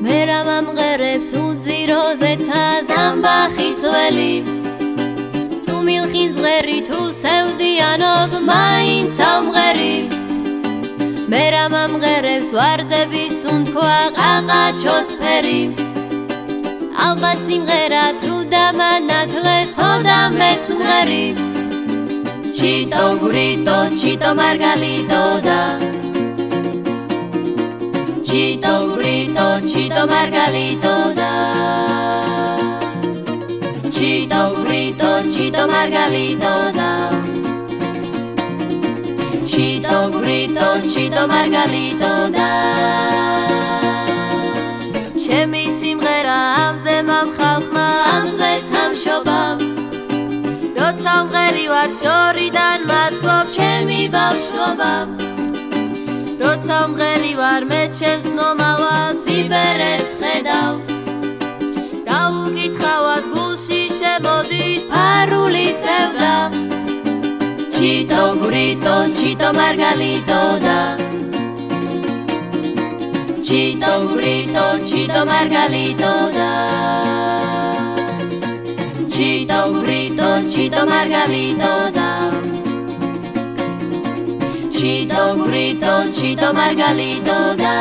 მე რა მომღერებს უძიროზეცა ზამბახის ველი თუ მილხის ღერი თუ სევდიანობ მაინც ამღერი მე რა მომღერებს ვარდების უნთქვა ყაყაჩოს ფერი ალბათ სიმღერა თუ დამანათლეს ოდამეც მღერი ჩიტო გვრიტო ჩიტო მარგალიტო და Chito grito, chito margalito da Chito grito, chito margalito da Chito grito, chito margalito da Chemi simghera amze mam khalqma amze tamshobam Rotsa mgheri var shoridan matbob chemi bavshobam როცა მღერი ვარ მე ჩემს მომავალს იბერეს ხედავ დაუკითხავად გულში შემოდის ფარული სევდა ჩიტო გვრიტო ჩიტო მარგალიტო და ჩიტო გვრიტო ჩიტო მარგალიტო და ჩიტო გვრიტო ჩიტო მარგალიტო და Chito grito, chito margalito da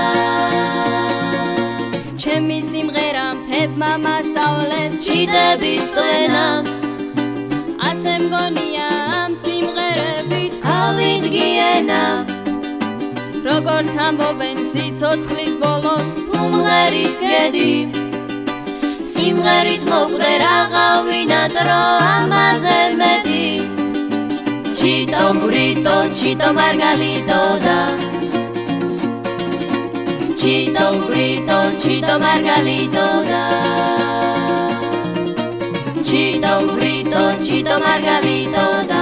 Chemi simgheram pep mama saules chidebis tvenam Asem goniam simgherebit avit giena Rogort amboben sitsotskhlis bolos umgheris gedi Simgherit moqder aqavinat ro amaze medi Chito grito, chito margalito da Chito grito, chito margalito da Chito grito, chito margalito da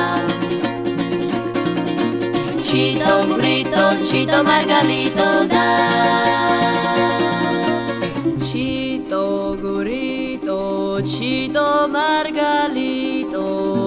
Chito grito, chito margalito da Chito grito, chito margalito